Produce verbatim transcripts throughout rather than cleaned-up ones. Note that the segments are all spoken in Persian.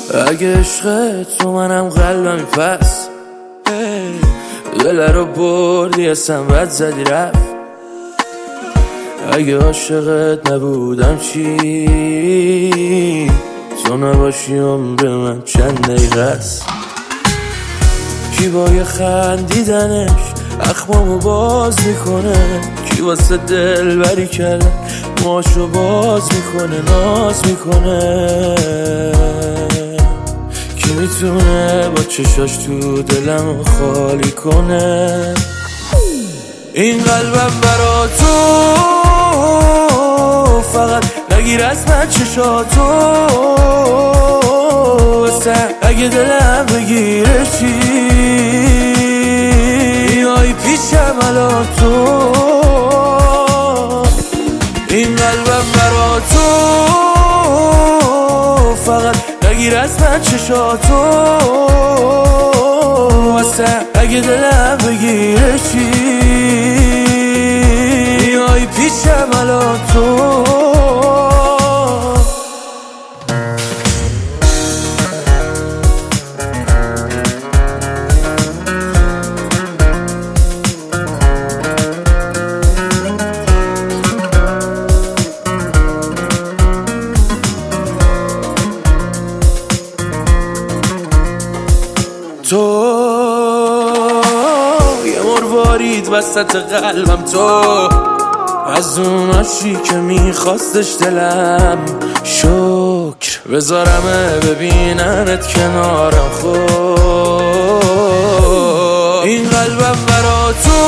اگه عشق تو منم قلبمی پس دل رو بردی اصلا بد زدی رفت. اگه عاشقت نبودم چی؟ تو نباشی عمر من چند دقیقه است. کی با یه خندیدنش اخمامو باز میکنه، کی واسه دل بری کردن موهاشو باز میکنه ناز میکنه. کی میتونه با چشاش تو دلمو خالی کنه؟ این قلبم برا تو فقط نگیر از من چشاتو واسه اگه دلم بگیره چی؟ بیای پیشم الان تو. این قلبم برا تو فقط نگیر از من چشاتو واسه اگه دلم بگیره چی؟ بیای پیشم الان تو. تو یه مروارید وسط قلبم، تو از اوناشی که میخواستش دلم. شکر بذارمه ببیننت کنارم خود. این قلبم برا تو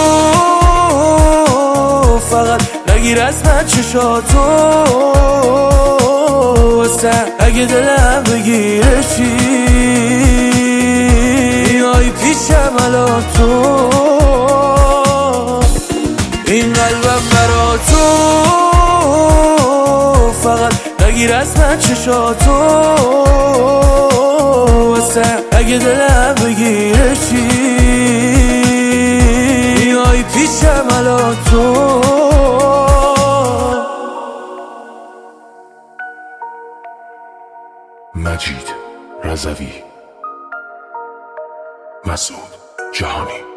فقط نگیر از من چشاتو واسه اگه دلم بگیره چی؟ بیای پیشم الان تو. این قلبم برا تو فقط نگیر از من چشاتو واسه اگه دلم بگیره چی؟ بیای پیشم الان تو. مجید رضوی، مسعود جهانی.